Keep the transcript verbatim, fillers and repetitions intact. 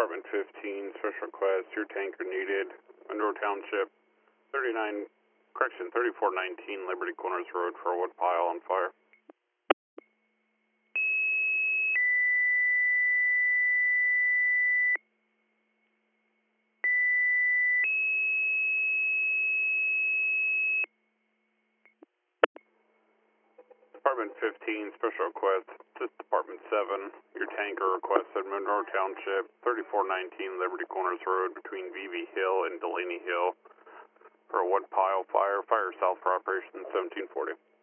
Department fifteen, special request, your tanker needed, Monroe Township, thirty-nine, correction, thirty-four nineteen Liberty Corners Road for a wood pile on fire. Department fifteen, special request, this Department seven, your tanker requested Monroe Township, thirty-four nineteen Liberty Corners Road between V V Hill and Delaney Hill for a wood pile fire, fire south for operation seventeen forty.